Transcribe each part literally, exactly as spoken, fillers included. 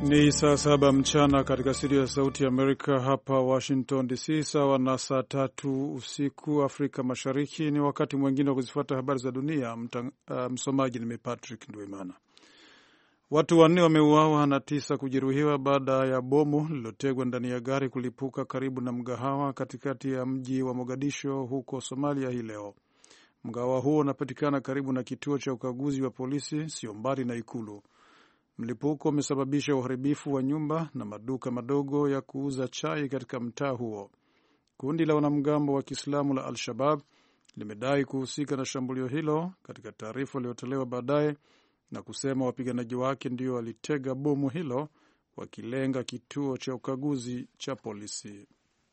Ni saa saba mchana katika studio ya Sauti ya Amerika hapa Washington D C, sawa na saa tatu usiku Afrika Mashariki. Ni wakati mwingine wa kuzifuata habari za dunia. Mtang, uh, msomaji ni Patrick Ndwimana. Watu wanne wameuawa na tisa kujeruhiwa baada ya bomu lililotegwa ndani ya gari kulipuka karibu na mgahawa katikati ya mji wa Mogadisho huko Somalia hii leo. Mgahawa huo unapatikana karibu na kituo cha ukaguzi wa polisi, sio mbali na ikulu. Mlipuko umesababisha uharibifu wa nyumba na maduka madogo ya kuuza chai katika mtaa huo. Kundi la wanamgambo wa Kiislamu la Al-Shabab limedai kuhusika na shambulio hilo katika taarifa iliyotolewa baadaye, na kusema wapiganaji wake ndio walitega bomu hilo wakilenga kituo cha ukaguzi cha polisi.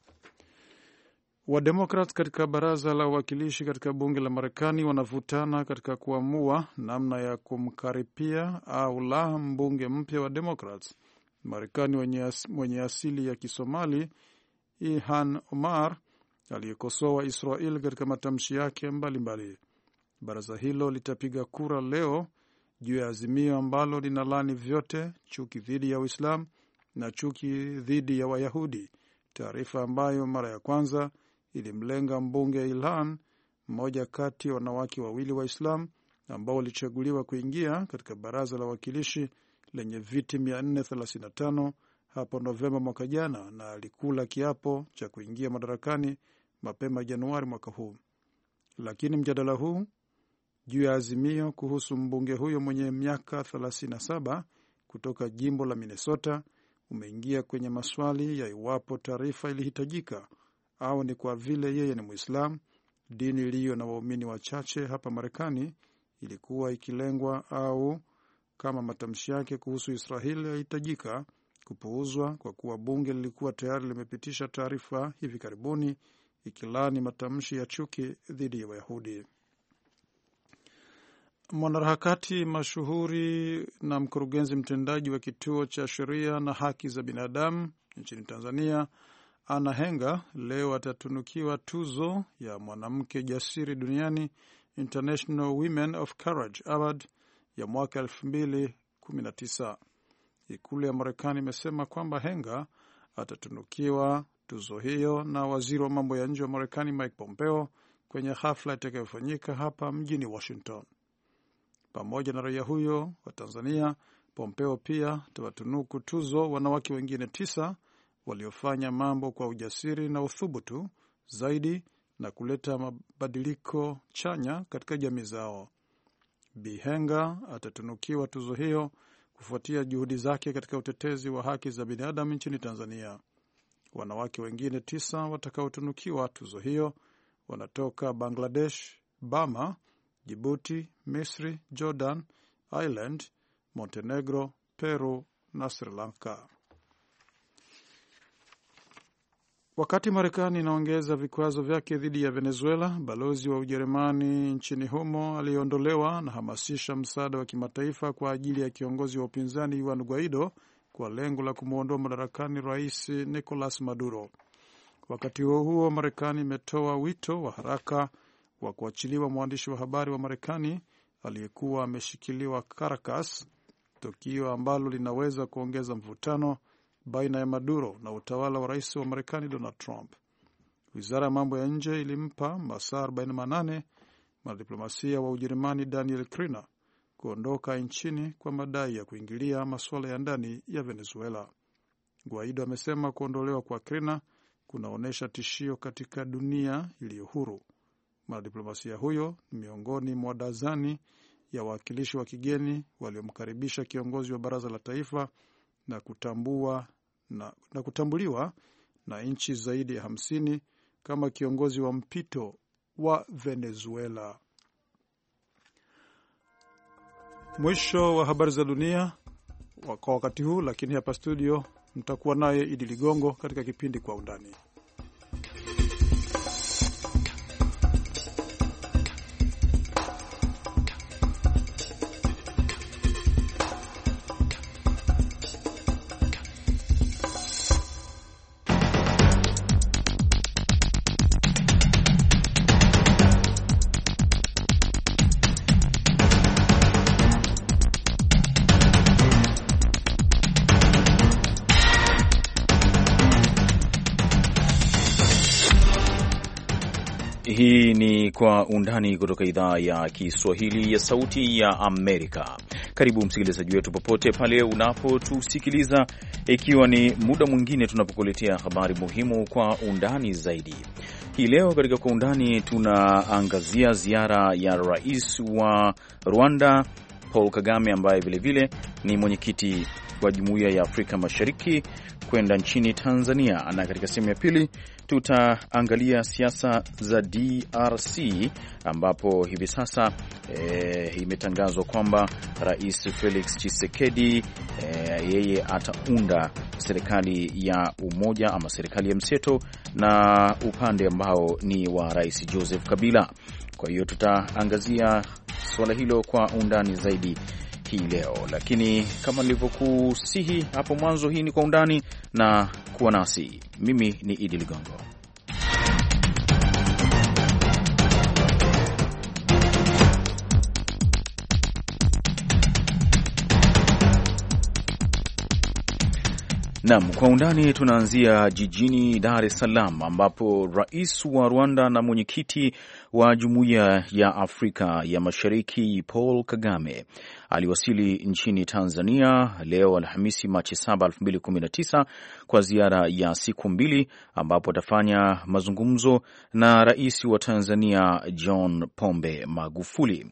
Wademokrat katika baraza la wawakilishi katika bunge la Marekani wanavutana katika kuamua namna ya kumkaripia au la mbunge mpya wa Democrats Marekani mwenye asili ya Kisomali Ilhan Omar aliyekosoa Israel katika matamshi yake mbalimbali. Baraza hilo litapiga kura leo juu ya azimio ambalo linalani vyote chuki dhidi ya Uislamu na chuki dhidi ya Wayahudi, taarifa ambayo mara ya kwanza ilimlenga mbunge Ilhan, mmoja kati ya wanawake wawili wa Islam ambao walichaguliwa kuingia katika baraza la wawakilishi lenye viti mia nne thelathini na tano hapo Novemba mwaka jana, na alikula kiapo cha kuingia madarakani mapema Januari mwaka huu. Lakini mjadala huu juu ya azimio kuhusu mbunge huyo mwenye miaka thelathini na saba kutoka jimbo la Minnesota umeingia kwenye maswali ya iwapo taarifa ilihitajika au ni kwa vile yeye ni Muislam, dini iliyo na waumini wachache hapa Marekani, ilikuwa ikilengwa, au kama matamshi yake kuhusu Israeli yahitajika kupuuzwa kwa kuwa bunge lilikuwa tayari limepitisha taarifa hivi karibuni ikilani matamshi ya chuki dhidi ya Wayahudi. Mwanaharakati mashuhuri na mkurugenzi mtendaji wa kituo cha sheria na haki za binadamu nchini Tanzania, Anna Henga, leo atatunukiwa tuzo ya mwanamke jasiri duniani, International Women of Courage Award ya mwaka elfu mbili kumi na tisa. Ikulu ya Marekani imesema kwamba Henga atatunukiwa tuzo hiyo na waziri wa mambo ya nje wa Marekani Mike Pompeo kwenye hafla itakayofanyika hapa mjini Washington. Pamoja na raia huyo wa Tanzania, Pompeo pia atawatunuku tuzo wanawake wengine tisa waliofanya mambo kwa ujasiri na uthubutu zaidi na kuleta mabadiliko chanya katika jamii zao. Bi Henga atatunukiwa tuzo hiyo kufuatia juhudi zake katika utetezi wa haki za binadamu nchini Tanzania. Wanawake wengine tisa watakaotunukiwa tuzo hiyo wanatoka Bangladesh, Burma, Djibouti, Misri, Jordan, Ireland, Montenegro, Peru na Sri Lanka. Wakati Marekani inaongeza vikwazo vyake dhidi ya Venezuela, balozi wa Ujerumani nchini humo aliondolewa na hamasisha msaada wa kimataifa kwa ajili ya kiongozi wa upinzani Juan Guaido kwa lengo la kumuondoa madarakani Rais Nicolas Maduro. Wakati huo huo, Marekani imetoa wito wa haraka wa kuachiliwa mwandishi wa habari wa Marekani aliyekuwa ameshikiliwa Caracas, tukio ambalo linaweza kuongeza mvutano baina ya Maduro na utawala wa rais wa Marekani Donald Trump. Wizara ya mambo ya nje ilimpa masaa arobaini na nane mwanadiplomasia wa Ujerumani Daniel Kriner kuondoka nchini kwa madai ya kuingilia masuala ya ndani ya Venezuela. Guaido amesema kuondolewa kwa Kriner kunaonyesha tishio katika dunia iliyo huru. Mwanadiplomasia huyo ni miongoni mwa dazani ya wawakilishi wa kigeni waliomkaribisha kiongozi wa baraza la taifa na kutambua na, na kutambuliwa na nchi zaidi ya hamsini kama kiongozi wa mpito wa Venezuela. Mwisho wa habari za dunia kwa wakati huu, lakini hapa studio mtakuwa naye Idi Ligongo katika kipindi Kwa Undani. Hii ni Kwa Undani kutoka idhaa ya Kiswahili ya Sauti ya Amerika. Karibu msikilizaji wetu popote pale unapotusikiliza, ikiwa ni muda mwingine tunapokuletea habari muhimu kwa undani zaidi. Hii leo katika Kwa Undani tunaangazia ziara ya rais wa Rwanda Paul Kagame, ambaye vilevile ni mwenyekiti wa Jumuiya ya Afrika Mashariki, kwenda nchini Tanzania. Na katika sehemu ya pili tutaangalia siasa za D R C, ambapo hivi sasa e, imetangazwa kwamba Rais Felix Tshisekedi e, yeye ataunda serikali ya umoja ama serikali ya mseto na upande ambao ni wa Rais Joseph Kabila. Kwa hiyo tutaangazia swala hilo kwa undani zaidi hii leo, lakini kama nilivyokusihi hapo mwanzo, hii ni Kwa Undani na kuwa nasi. Mimi ni Idi Ligongo. Naam, Kwa Undani tunaanzia jijini Dar es Salaam, ambapo rais wa Rwanda na mwenyekiti wa Jumuiya ya Afrika ya Mashariki Paul Kagame aliwasili nchini Tanzania leo Alhamisi Machi saba elfu mbili kumi na tisa kwa ziara ya siku mbili, ambapo atafanya mazungumzo na rais wa Tanzania John Pombe Magufuli.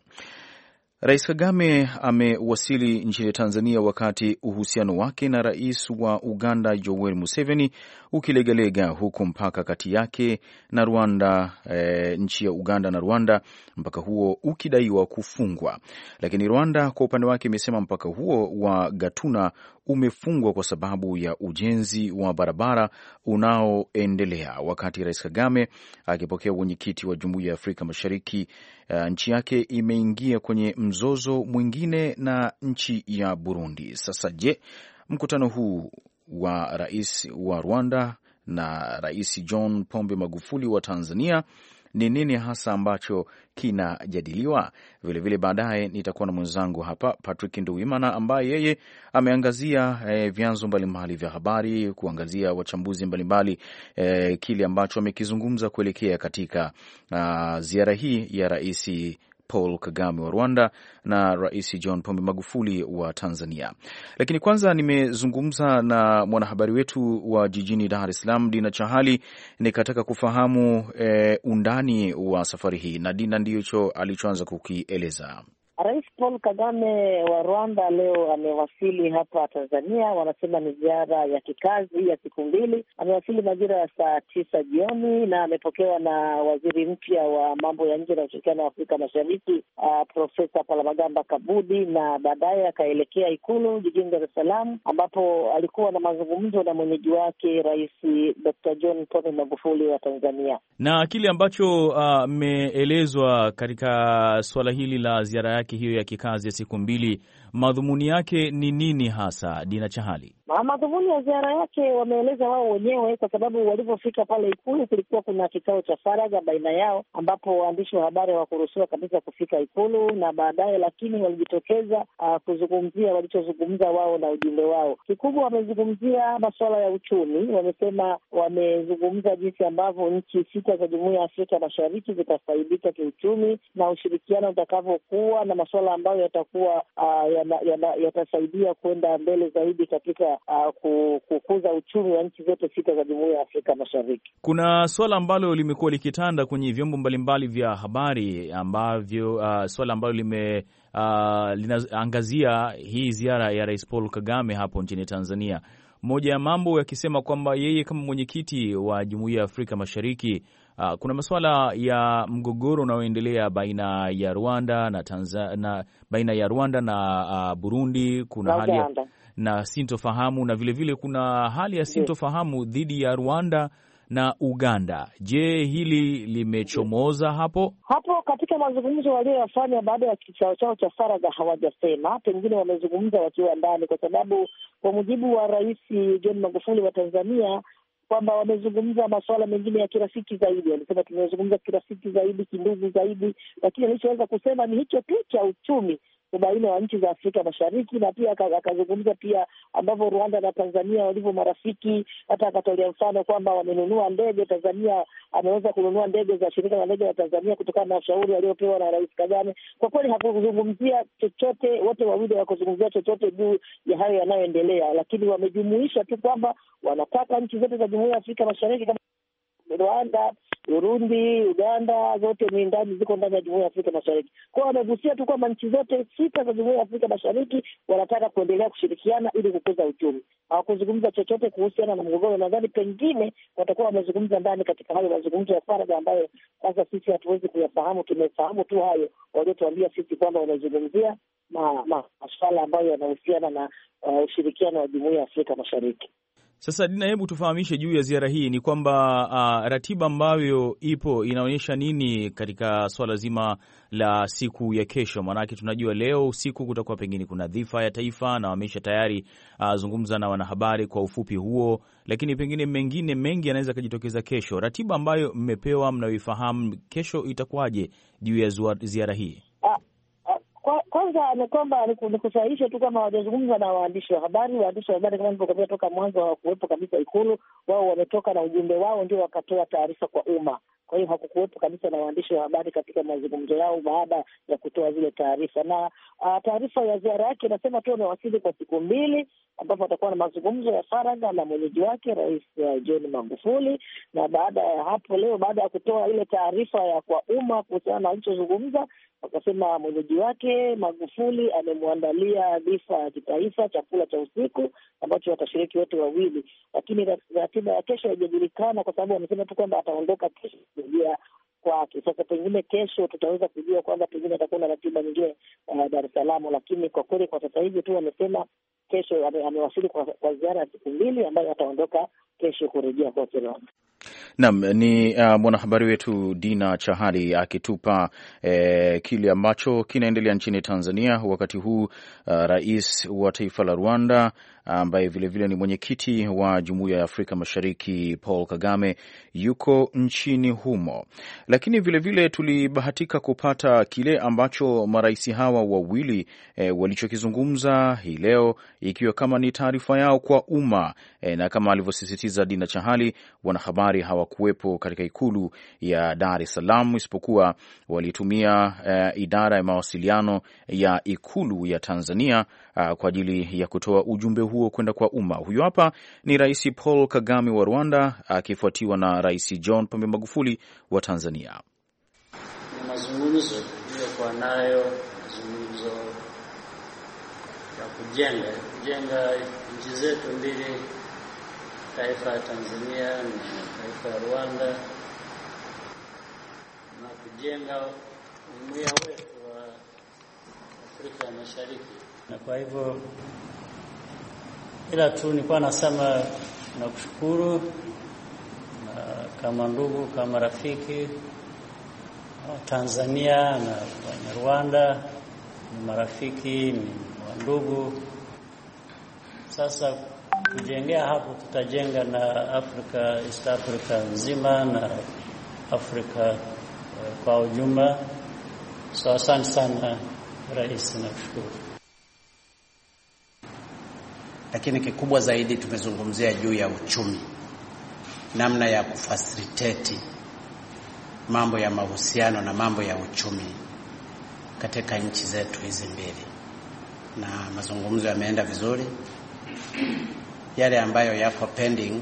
Rais Kagame amewasili nchini Tanzania wakati uhusiano wake na rais wa Uganda Yoweri Museveni ukilegalega, huku mpaka kati yake na Rwanda, e, nchi ya Uganda na Rwanda, mpaka huo ukidaiwa kufungwa. Lakini Rwanda kwa upande wake imesema mpaka huo wa Gatuna umefungwa kwa sababu ya ujenzi wa barabara unaoendelea. Wakati Rais Kagame akipokea mwenyekiti wa Jumuiya ya Afrika Mashariki, uh, nchi yake imeingia kwenye mzozo mwingine na nchi ya Burundi. Sasa je, mkutano huu wa rais wa Rwanda na Rais John Pombe Magufuli wa Tanzania ni nini hasa ambacho kinajadiliwa? Vilevile baadaye nitakuwa na mwenzangu hapa Patrick Nduwimana, ambaye yeye ameangazia eh, vyanzo mbalimbali vya habari, kuangazia wachambuzi mbalimbali eh, kile ambacho amekizungumza kuelekea katika uh, ziara hii ya Rais Paul Kagame wa Rwanda na Rais John Pombe Magufuli wa Tanzania. Lakini kwanza nimezungumza na mwanahabari wetu wa jijini Dar es Salaam, Dina Chahali, nikataka kufahamu e, undani wa safari hii, na Dina ndicho alichoanza kukieleza. Rais Paul Kagame wa Rwanda leo amewasili hapa Tanzania. Wanasema ni ziara ya kikazi ya siku mbili. Amewasili majira ya saa tisa jioni na amepokewa na waziri mpya wa mambo ya nje na ushirikiano wa Afrika Mashariki, uh, Profesa Palamagamba Kabudi, na baadaye akaelekea Ikulu jijini Dar es Salaam, ambapo alikuwa na mazungumzo na mwenyeji wake Rais Doctor John Pombe Magufuli wa Tanzania. Na kile ambacho mmeelezwa uh, katika swala hili la ziara yake hiyo ya kikazi ya siku mbili, madhumuni yake ni nini hasa, Dina Chahali? Madhumuni ya ziara yake wameeleza wao wenyewe, kwa sababu walipofika pale Ikulu kulikuwa kuna kikao cha faragha baina yao, ambapo waandishi wa habari hawakuruhusiwa kabisa kufika Ikulu, na baadaye lakini walijitokeza uh, kuzungumzia walichozungumza wao na ujumbe wao. Kikubwa wamezungumzia masuala ya uchumi. Wamesema wamezungumza jinsi ambavyo nchi sita za Jumuiya ya Afrika Mashariki zitafaidika kiuchumi na ushirikiano utakavyokuwa, na masuala ambayo yatakuwa uh, yatasaidia kwenda mbele zaidi katika Uh, kukuza uchumi wa nchi zote sita za Jumuiya ya Afrika Mashariki. Kuna swala ambalo limekuwa likitanda kwenye vyombo mbalimbali vya habari, ambavyo uh, swala ambalo lime uh, linaangazia hii ziara ya Rais Paul Kagame hapo nchini Tanzania. Moja ya mambo yakisema kwamba yeye kama mwenyekiti wa Jumuiya ya Afrika Mashariki, uh, kuna masuala ya mgogoro unaoendelea baina ya Rwanda na Tanzania, na baina ya Rwanda na uh, Burundi, kuna hali ya na sintofahamu, na vile vile kuna hali ya sintofahamu dhidi ya Rwanda na Uganda. Je, hili limechomoza hapo? Hapo katika mazungumzo walioyafanya baada ya kikao chao cha faragha hawajasema, pengine wamezungumza wakiwa ndani, kwa sababu kwa mujibu wa Rais John Magufuli wa Tanzania kwamba wamezungumza masuala mengine ya kirafiki zaidi. Walisema tumezungumza kirafiki zaidi, kindugu zaidi, lakini alichoweza kusema ni hicho tu cha uchumi, ubaina wa nchi za Afrika Mashariki, na pia akazungumza pia ambavyo Rwanda na Tanzania walivyo marafiki. Hata akatolea mfano kwamba wamenunua ndege, Tanzania ameweza kununua ndege za shirika la ndege la Tanzania kutokana na ushauri aliopewa na Rais Kagame. Kwa kweli hakuzungumzia chochote, wote wawili wakuzungumzia chochote juu ya hayo yanayoendelea, lakini wamejumuisha tu kwamba wanataka nchi zote za Jumuiya ya Afrika Mashariki kama Rwanda, Burundi, Uganda, zote ni ndani, ziko ndani ya Jumuiya ya Afrika Mashariki. Kwa hiyo wamegusia tu kwamba nchi zote sita za Jumuiya ya Afrika Mashariki wanataka kuendelea kushirikiana ili kukuza uchumi. Hawakuzungumza chochote kuhusiana na mgogoro. Nadhani pengine watakuwa wamezungumza ndani katika hayo mazungumzo ya faragha ambayo sasa sisi hatuwezi kuyafahamu. Tumefahamu tu hayo waliotuambia sisi kwamba wanazungumzia masuala ambayo yanahusiana na uh, ushirikiano wa Jumuiya ya Afrika Mashariki. Sasa Dina, hebu tufahamishe juu ya ziara hii, ni kwamba uh, ratiba ambayo ipo inaonyesha nini katika swala zima la siku ya kesho? Maanake tunajua leo usiku kutakuwa pengine kuna dhifa ya taifa na wamesha tayari uh, zungumza na wanahabari kwa ufupi huo, lakini pengine mengine mengi yanaweza kujitokeza kesho. Ratiba ambayo mmepewa, mnaoifahamu, kesho itakuwaje juu ya ziara hii? Kwanza ni kwamba ni kusahihisha tu kama hawajazungumza na waandishi wa habari. Waandishi wa habari kama nilivyokuambia toka mwanzo hawakuwepo kabisa Ikulu. Wao wametoka na ujumbe wao ndio wakatoa taarifa kwa umma. Kwa hiyo hakukuwepo kabisa na waandishi wa habari katika mazungumzo yao baada ya kutoa zile taarifa. Na uh, taarifa ya ziara yake inasema tu amewasili kwa siku mbili, ambapo atakuwa na mazungumzo ya faragha na mwenyeji wake Rais uh, John Magufuli. Na baada ya hapo leo, baada ya kutoa ile taarifa ya kwa umma kuhusiana na alichozungumza, wakasema mwenyeji wake Magufuli amemwandalia dhifa ya kitaifa, chakula cha usiku ambacho watashiriki wote wawili. Lakini ratiba ya kesho haijajulikana kwa sababu wamesema tu kwamba ataondoka kesho kuja kwake. Sasa pengine kesho tutaweza kujua kwamba pengine atakuwa na ratiba nyingine uh, Dar es Salaam, lakini kwa kweli kwa sasa hivi tu wamesema kesho amewasili kwa, kwa ziara ya siku mbili ambayo ataondoka kesho kurejea kwa Rwanda. Naam, ni uh, mwanahabari wetu Dina Chahali akitupa eh, kile ambacho kinaendelea nchini Tanzania wakati huu. Uh, rais wa taifa la Rwanda ambaye vilevile ni mwenyekiti wa Jumuiya ya Afrika Mashariki Paul Kagame yuko nchini humo, lakini vilevile tulibahatika kupata kile ambacho marais hawa wawili eh, walichokizungumza hii leo, ikiwa kama ni taarifa yao kwa umma eh, na kama alivyosisitiza Dina Chahali, wanahabari hawakuwepo katika ikulu ya Dar es Salaam, isipokuwa walitumia uh, idara ya mawasiliano ya ikulu ya Tanzania uh, kwa ajili ya kutoa ujumbe huo kwenda kwa umma. Huyo hapa ni Rais Paul Kagame wa Rwanda akifuatiwa uh, na Rais John Pombe Magufuli wa Tanzania. Ni mazungumzo iliyokuwa nayo, mazungumzo ya kujenga kujenga nchi zetu mbili, taifa ya Tanzania na taifa ya Rwanda, na kujenga umoja wetu wa Afrika Mashariki. Na kwa hivyo ila tu nilikuwa nasema na kushukuru na kama ndugu, kama rafiki wa Tanzania na wa Rwanda, ni marafiki, ni ndugu. Sasa kujengea hapo tutajenga na Afrika, East Africa nzima na Afrika uh, kwa ujumla. So asante sana Rais, na kushukuru. Lakini kikubwa zaidi tumezungumzia juu ya uchumi, namna ya kufacilitate mambo ya mahusiano na mambo ya uchumi katika nchi zetu hizi mbili, na mazungumzo yameenda vizuri. Yale ambayo yako pending,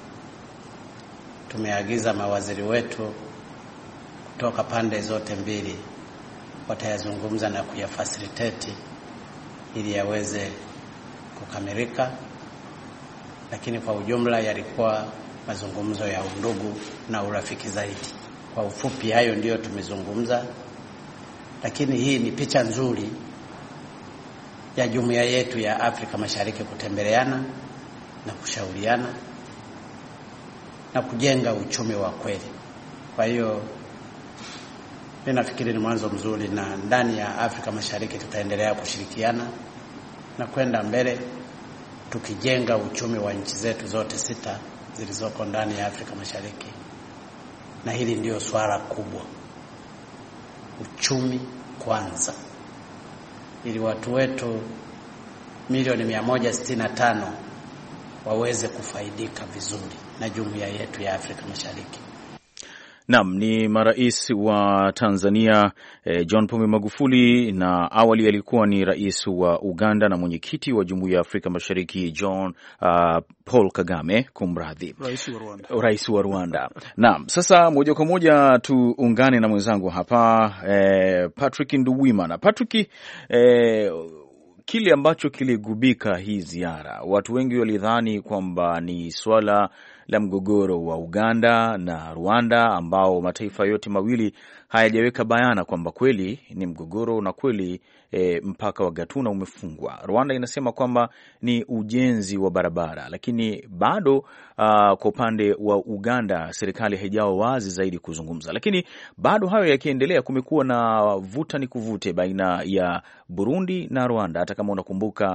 tumeagiza mawaziri wetu kutoka pande zote mbili watayazungumza na kuyafacilitate ili yaweze kukamilika. Lakini kwa ujumla yalikuwa mazungumzo ya undugu na urafiki zaidi. Kwa ufupi hayo ndiyo tumezungumza, lakini hii ni picha nzuri ya jumuiya yetu ya Afrika Mashariki kutembeleana na kushauriana na kujenga uchumi wa kweli. Kwa hiyo mimi nafikiri ni mwanzo mzuri, na ndani ya Afrika Mashariki tutaendelea kushirikiana na kwenda mbele tukijenga uchumi wa nchi zetu zote sita zilizoko ndani ya Afrika Mashariki. Na hili ndio swala kubwa. Uchumi kwanza. ili watu wetu milioni mia moja sitini na tano waweze kufaidika vizuri na jumuiya yetu ya Afrika Mashariki. Naam, ni marais wa Tanzania eh, John Pombe Magufuli, na awali alikuwa ni rais wa Uganda na mwenyekiti wa Jumuiya ya Afrika Mashariki John uh, Paul Kagame, kumradhi, rais wa Rwanda. Rais wa Rwanda. Naam, sasa moja kwa moja tuungane na mwenzangu hapa eh, Patrick Nduwimana. Patrick, eh, kile ambacho kiligubika hii ziara, watu wengi walidhani kwamba ni swala la mgogoro wa Uganda na Rwanda, ambao mataifa yote mawili hayajaweka bayana kwamba kweli ni mgogoro na kweli e, mpaka wa Gatuna umefungwa. Rwanda inasema kwamba ni ujenzi wa barabara, lakini bado uh, kwa upande wa Uganda serikali haijawa wazi zaidi kuzungumza. Lakini bado hayo yakiendelea, kumekuwa na vuta ni kuvute baina ya Burundi na Rwanda. Hata kama unakumbuka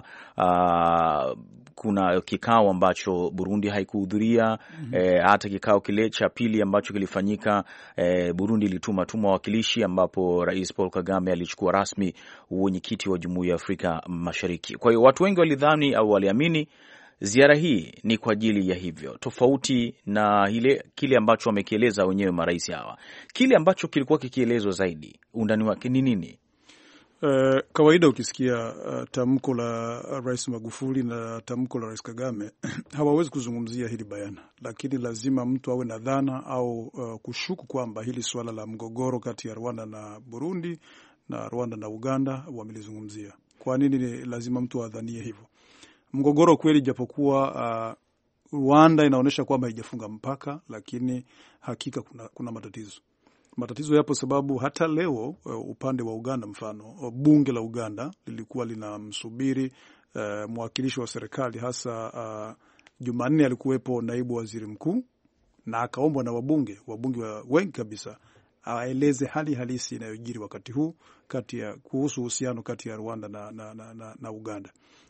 uh, kuna kikao ambacho Burundi haikuhudhuria. mm -hmm. E, hata kikao kile cha pili ambacho kilifanyika, e, Burundi ilituma tuma wakilishi, ambapo Rais Paul Kagame alichukua rasmi uwenyekiti wa Jumuiya ya Afrika Mashariki. Kwa hiyo watu wengi walidhani au waliamini ziara hii ni kwa ajili ya hivyo, tofauti na ile kile ambacho wamekieleza wenyewe marais hawa. Kile ambacho kilikuwa kikielezwa zaidi, undani wake ni nini? Uh, kawaida ukisikia uh, tamko la Rais Magufuli na tamko la Rais Kagame hawawezi kuzungumzia hili bayana, lakini lazima mtu awe na dhana au uh, kushuku kwamba hili swala la mgogoro kati ya Rwanda na Burundi na Rwanda na Uganda wamelizungumzia. Kwa nini lazima mtu adhanie hivyo? Mgogoro kweli, japokuwa uh, Rwanda inaonyesha kwamba haijafunga mpaka, lakini hakika kuna, kuna matatizo. Matatizo yapo sababu hata leo uh, upande wa Uganda, mfano uh, bunge la Uganda lilikuwa linamsubiri uh, mwakilishi wa serikali, hasa uh, Jumanne alikuwepo naibu waziri mkuu, na akaombwa na wabunge wabunge wa wengi kabisa aeleze hali halisi inayojiri wakati huu kati ya kuhusu uhusiano kati ya Rwanda na, na, na, na, na Uganda.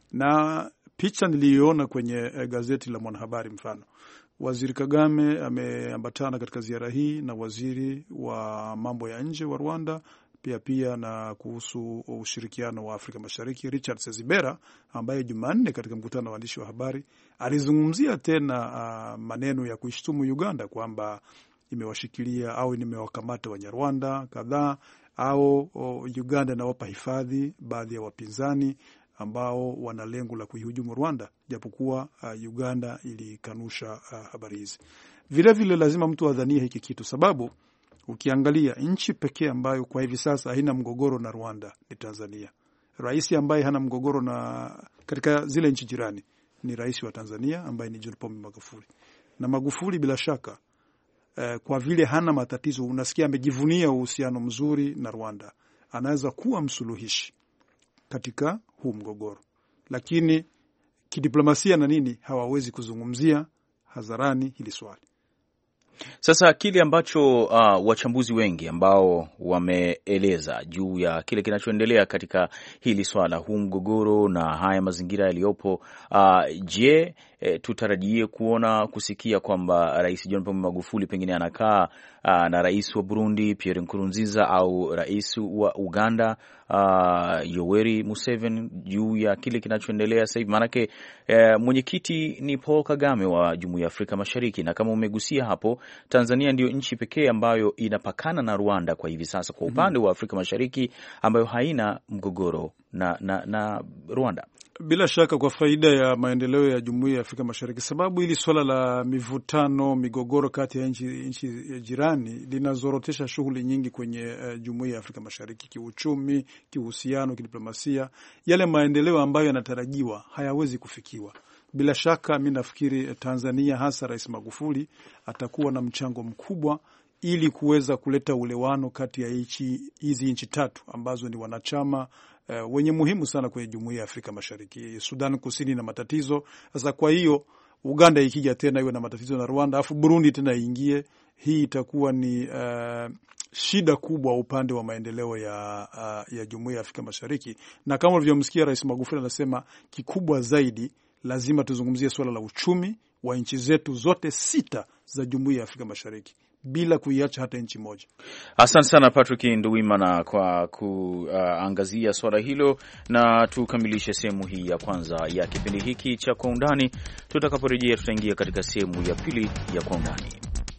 Na picha niliona kwenye uh, gazeti la Mwanahabari, mfano Waziri Kagame ameambatana katika ziara hii na waziri wa mambo ya nje wa Rwanda, pia pia na kuhusu ushirikiano wa Afrika Mashariki Richard Sezibera, ambaye Jumanne katika mkutano wa waandishi wa habari alizungumzia tena uh, maneno ya kuishtumu Uganda kwamba imewashikilia au nimewakamata Wanyarwanda kadhaa, au o, Uganda inawapa hifadhi baadhi ya wapinzani ambao wana lengo la kuihujumu Rwanda, japokuwa uh, Uganda ilikanusha uh, habari hizi. Vile vile lazima mtu adhanie hiki kitu, sababu ukiangalia nchi pekee ambayo kwa hivi sasa haina mgogoro na Rwanda ni Tanzania. Rais ambaye hana mgogoro na katika zile nchi jirani ni rais wa Tanzania ambaye ni John Pombe Magufuli. Na Magufuli bila shaka uh, kwa vile hana matatizo, unasikia amejivunia uhusiano mzuri na Rwanda, anaweza kuwa msuluhishi katika huu mgogoro, lakini kidiplomasia na nini hawawezi kuzungumzia hadharani hili swali. Sasa kile ambacho uh, wachambuzi wengi ambao wameeleza juu ya kile kinachoendelea katika hili swala, huu mgogoro na haya mazingira yaliyopo, uh, je, e, tutarajie kuona kusikia kwamba Rais John Pombe Magufuli pengine anakaa uh, na Rais wa Burundi Pierre Nkurunziza au Rais wa Uganda uh, Yoweri Museveni juu ya kile kinachoendelea sasa hivi? Maanake e, mwenyekiti ni Paul Kagame wa Jumuiya ya Afrika Mashariki, na kama umegusia hapo, Tanzania ndio nchi pekee ambayo inapakana na Rwanda kwa hivi sasa kwa upande wa Afrika Mashariki ambayo haina mgogoro na, na, na Rwanda. Bila shaka kwa faida ya maendeleo ya Jumuiya ya Afrika Mashariki, sababu hili swala la mivutano, migogoro kati ya nchi nchi jirani linazorotesha shughuli nyingi kwenye uh, Jumuiya ya Afrika Mashariki, kiuchumi, kiuhusiano, kidiplomasia. Yale maendeleo ambayo yanatarajiwa hayawezi kufikiwa. Bila shaka mimi nafikiri Tanzania, hasa Rais Magufuli, atakuwa na mchango mkubwa ili kuweza kuleta ulewano kati ya hizi nchi tatu ambazo ni wanachama Uh, wenye muhimu sana kwenye Jumuiya ya Afrika Mashariki. Sudan Kusini na matatizo. Sasa kwa hiyo Uganda ikija tena iwe na matatizo na Rwanda, afu Burundi tena iingie, hii itakuwa ni uh, shida kubwa upande wa maendeleo ya uh, ya Jumuiya ya Afrika Mashariki. Na kama ulivyomsikia Rais Magufuli anasema, kikubwa zaidi lazima tuzungumzie swala la uchumi wa nchi zetu zote sita za Jumuiya ya Afrika Mashariki. bila kuiacha hata nchi moja. Asante sana Patrick Nduwimana kwa kuangazia uh, swala hilo, na tukamilishe sehemu hii ya kwanza ya kipindi hiki cha Kwa Undani. Tutakaporejea tutaingia katika sehemu ya pili ya Kwa Undani.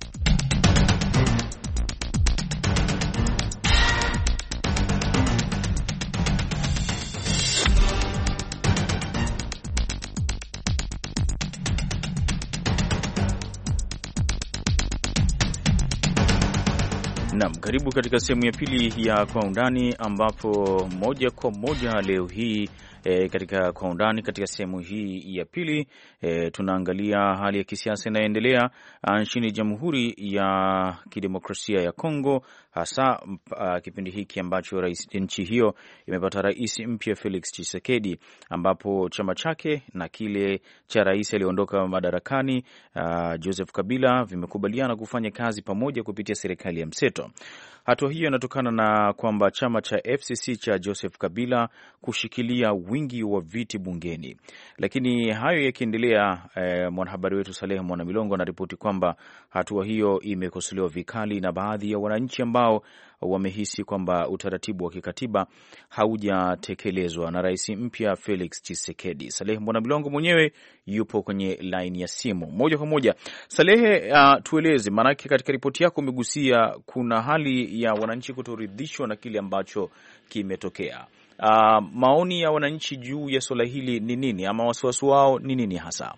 Naam, karibu katika sehemu ya pili ya Kwa Undani, ambapo moja kwa moja leo hii E, katika Kwa Undani, katika sehemu hii ya pili e, tunaangalia hali ya kisiasa inayoendelea nchini Jamhuri ya Kidemokrasia ya Kongo, hasa uh, kipindi hiki ambacho rais nchi hiyo imepata rais mpya Felix Tshisekedi, ambapo chama chake na kile cha rais aliyeondoka madarakani uh, Joseph Kabila vimekubaliana kufanya kazi pamoja kupitia serikali ya mseto. Hatua hiyo inatokana na kwamba chama cha F C C cha Joseph Kabila kushikilia wingi wa viti bungeni. Lakini hayo yakiendelea, eh, mwanahabari wetu Saleh Mwanamilongo anaripoti kwamba hatua hiyo imekosolewa vikali na baadhi ya wananchi ambao wamehisi kwamba utaratibu wa kikatiba haujatekelezwa na rais mpya Felix Tshisekedi. Saleh Mwanamilongo mwenyewe yupo kwenye line ya simu moja kwa moja. Saleh, uh, tueleze, maanake katika ripoti yako umegusia kuna hali ya wananchi kutoridhishwa na kile ambacho kimetokea. Uh, maoni ya wananchi juu ya swala hili ni nini, ama wasiwasi wao ni nini hasa?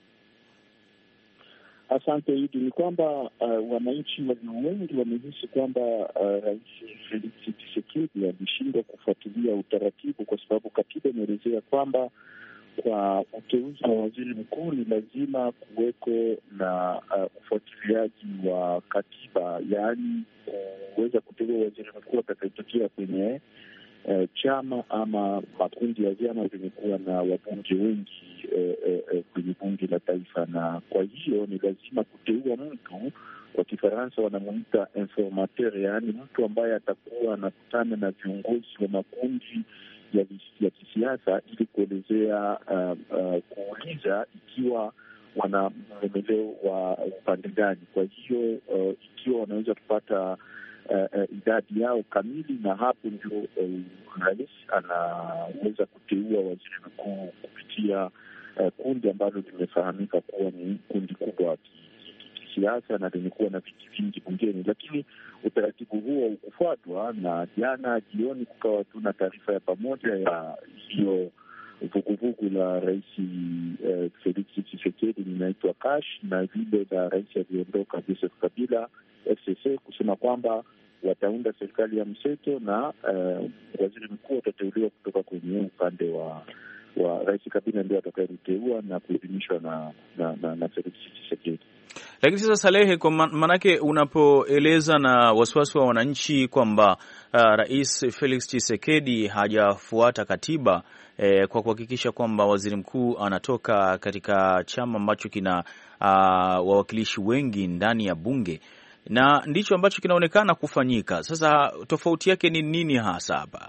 Asante Idi. Ni kwamba uh, wananchi walio wengi wamehisi kwamba uh, rais Felix Tshisekedi alishindwa kufuatilia utaratibu, kwa sababu katiba imeelezea kwamba kwa uteuzi wa waziri mkuu ni lazima kuweko na uh, ufuatiliaji wa katiba, yaani kuweza kuteua waziri mkuu atakayetokea kwenye uh, chama ama makundi ya vyama vyenye kuwa na wabunge wengi uh, uh, uh, kwenye bunge la taifa. Na kwa hiyo ni lazima kuteua mtu, kwa Kifaransa wanamuita informateur, yaani mtu ambaye atakuwa anakutana na viongozi wa makundi ya, ya kisiasa ili kuelezea uh, uh, kuuliza ikiwa wana mlemeleo wa upande gani. Kwa hiyo uh, ikiwa wanaweza kupata uh, uh, idadi yao kamili, na hapo ndio uh, rais anaweza kuteua waziri mkuu kupitia uh, kundi ambalo limefahamika kuwa ni kundi kubwa siasa na limekuwa na viti vingi bungeni. Lakini utaratibu huo ukufuatwa, na jana jioni kukawa tu na taarifa ya pamoja ya hiyo vuguvugu la rais eh, Felix Tshisekedi linaitwa Kash, na vile la rais aliondoka Joseph Kabila F C C, kusema kwamba wataunda serikali ya mseto na eh, waziri mkuu atateuliwa kutoka kwenye upande wa wa rais Kabila, ndio atakayeteua na kuidhinishwa na na, na, na Felix Tshisekedi. Lakini sasa Salehe, kwa manake unapoeleza na wasiwasi wa wananchi kwamba uh, rais Felix Tshisekedi hajafuata katiba eh, kwa kuhakikisha kwamba waziri mkuu anatoka katika chama ambacho kina uh, wawakilishi wengi ndani ya bunge, na ndicho ambacho kinaonekana kufanyika. Sasa tofauti yake ni nini hasa hapa?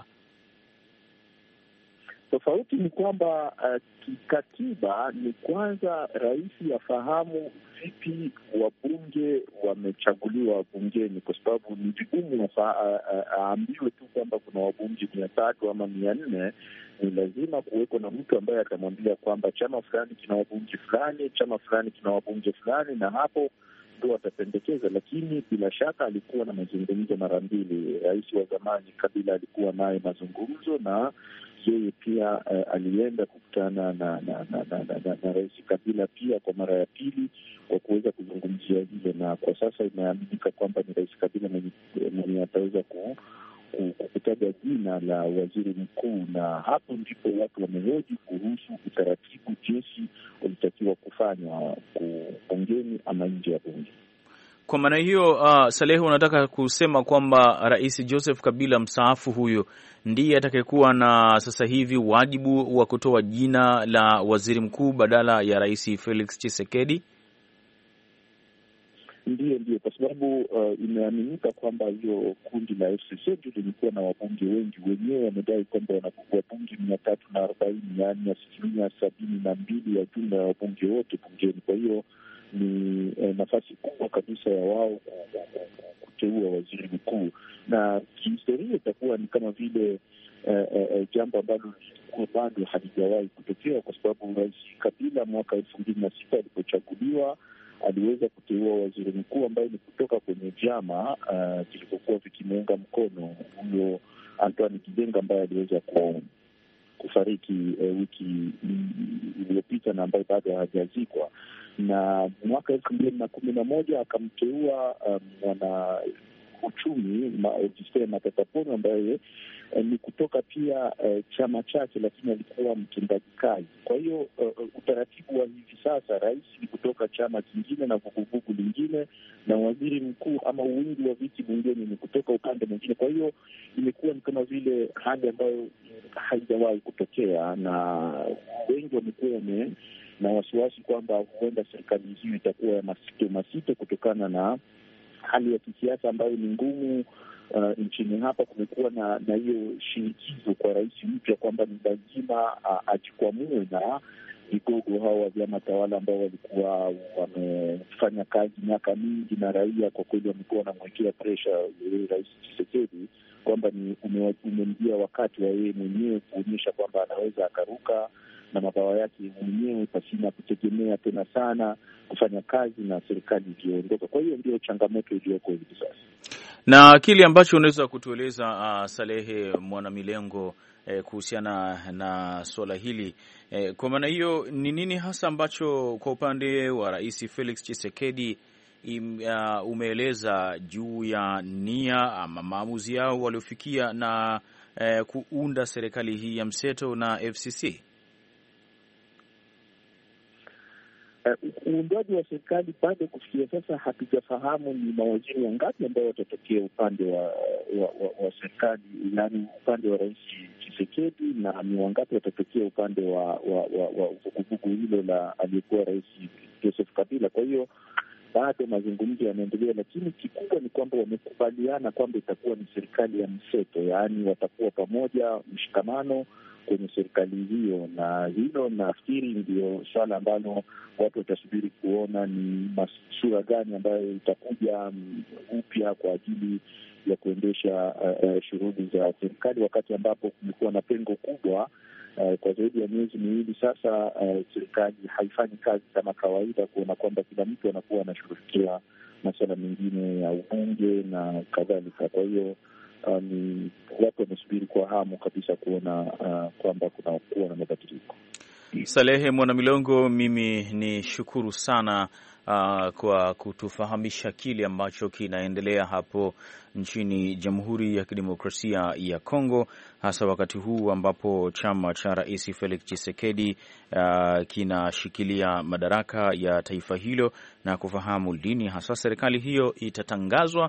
Tofauti ni kwamba uh, kikatiba ni kwanza rais afahamu vipi wabunge wamechaguliwa bungeni, kwa sababu ni vigumu aambiwe tu kwamba kuna wabunge mia tatu ama mia nne. Ni lazima kuweko na mtu ambaye atamwambia kwamba chama fulani kina wabunge fulani, chama fulani kina wabunge fulani, na hapo ndio atapendekeza. Lakini bila shaka alikuwa na mazungumzo mara mbili. Rais wa zamani Kabila alikuwa naye mazungumzo, na yeye pia uh, alienda kukutana na na na, na, na, na, na rais Kabila pia kwa mara ya pili kwa kuweza kuzungumzia hilo, na kwa sasa imeaminika kwamba ni rais Kabila mwenye ataweza ku kutaja jina la waziri mkuu, na hapo ndipo watu wamehoji kuhusu utaratibu jinsi ulitakiwa kufanywa bungeni ama nje ya bunge. Kwa maana hiyo, uh, Salehe, unataka kusema kwamba rais Joseph Kabila mstaafu huyo ndiye atakayekuwa na sasa hivi wajibu wa kutoa jina la waziri mkuu badala ya rais Felix Tshisekedi? Ndiyo, ndiyo, kwa sababu uh, imeaminika kwamba hiyo kundi la F C C lilikuwa na wabunge wengi. Wenyewe wamedai kwamba wana wabunge mia tatu na arobaini, yaani asilimia sabini na mbili ya jumla ya wabunge wote bungeni. Kwa hiyo ni eh, nafasi kubwa kabisa ya wao kuteua waziri mkuu, na kihistoria itakuwa ni kama vile eh, eh, jambo ambalo bado halijawahi kutokea, kwa sababu Rais Kabila mwaka elfu mbili na sita alipochaguliwa aliweza kuteua waziri mkuu ambaye ni kutoka kwenye vyama vilivyokuwa uh, vikimuunga mkono huyo Antoine Gizenga ambaye aliweza ku, kufariki uh, wiki iliyopita na ambaye bado hajazikwa. Na mwaka elfu mbili na kumi na moja akamteua mwana um, uchumi Augustin Matata Ponyo ambaye eh, ni kutoka pia eh, chama chake, lakini alikuwa mtendaji kazi. Kwa hiyo uh, utaratibu wa hivi sasa, rais ni kutoka chama kingine na vuguvugu lingine, na waziri mkuu ama wingi wa viti bungeni ni kutoka upande mwingine. Kwa hiyo imekuwa ni kama vile hali ambayo haijawahi kutokea, na wengi wamekuwa wame na wasiwasi kwamba huenda serikali hiyo itakuwa ya masito masito kutokana na hali ya kisiasa ambayo ni ngumu uh, nchini hapa. Kumekuwa na na hiyo shinikizo kwa rais mpya kwamba ni lazima uh, ajikwamue na vigogo hao wa vyama tawala ambao walikuwa wamefanya kazi miaka mingi na raia. Kwa kweli wamekuwa wanamwekea presha Rais Tshisekedi kwamba ni umemjia wakati wa yeye mwenyewe kuonyesha kwamba anaweza akaruka na mabawa yake mwenyewe pasina kutegemea tena sana kufanya kazi na serikali iliyoondoka. Kwa hiyo ndio changamoto iliyoko hivi sasa. Na kile ambacho unaweza kutueleza uh, Salehe Mwanamilengo eh, kuhusiana na swala hili eh, kwa maana hiyo ni nini hasa ambacho kwa upande wa Rais Felix Tshisekedi im, uh, umeeleza juu ya nia ama maamuzi yao waliofikia na eh, kuunda serikali hii ya mseto na F C C? Uundwaji uh, wa serikali bado kufikia sasa hatujafahamu ni mawaziri wangapi ambao watatokea upande wa wa, wa, wa serikali, yaani upande wa Rais Tshisekedi, na ni wangapi watatokea upande wa wa vuguvugu hilo la aliyekuwa Rais Joseph Kabila. Kwa hiyo bado mazungumzo yanaendelea, lakini kikubwa ni kwamba wamekubaliana kwamba itakuwa ni serikali ya mseto, yaani watakuwa pamoja, mshikamano kwenye serikali hiyo. Na hilo nafikiri ndio swala ambalo watu watasubiri kuona ni sura gani ambayo itakuja upya kwa ajili ya kuendesha uh, uh, shughuli za serikali, wakati ambapo kumekuwa na pengo kubwa uh, kwa zaidi ya miezi miwili sasa. Uh, serikali haifanyi kazi kama kawaida, kuona kwamba kila mtu anakuwa anashughulikia masuala mengine ya ubunge na kadhalika. Kwa hiyo Uh, ni watu wamesubiri kwa hamu kabisa kuona uh, kwamba kuna kuwa na mabadiliko. Salehe Mwanamilongo, mimi ni shukuru sana uh, kwa kutufahamisha kile ambacho kinaendelea hapo nchini Jamhuri ya Kidemokrasia ya Kongo, hasa wakati huu ambapo chama cha Rais Felix Tshisekedi uh, kinashikilia madaraka ya taifa hilo, na kufahamu lini hasa serikali hiyo itatangazwa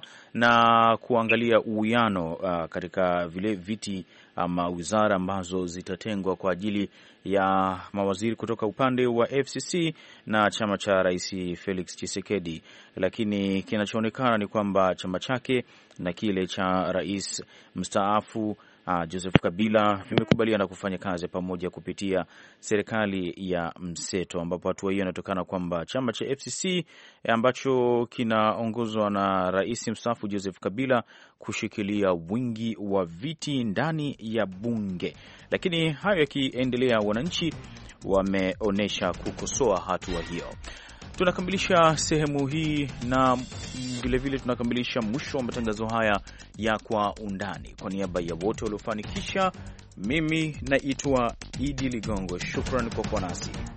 na kuangalia uwiano uh, katika vile viti ama wizara ambazo zitatengwa kwa ajili ya mawaziri kutoka upande wa F C C na chama cha Rais Felix Tshisekedi. Lakini kinachoonekana ni kwamba chama chake na kile cha rais mstaafu uh, Joseph Kabila vimekubaliana kufanya kazi pamoja kupitia serikali ya mseto, ambapo hatua hiyo inatokana kwamba chama cha F C C ambacho kinaongozwa na rais mstaafu Joseph Kabila kushikilia wingi wa viti ndani ya bunge. Lakini hayo yakiendelea, wananchi wameonyesha kukosoa hatua hiyo. Tunakamilisha sehemu hii na vile vile tunakamilisha mwisho wa matangazo haya ya Kwa Undani. Kwa niaba ya wote waliofanikisha, mimi naitwa Idi Ligongo. Shukrani kwa kuwa nasi.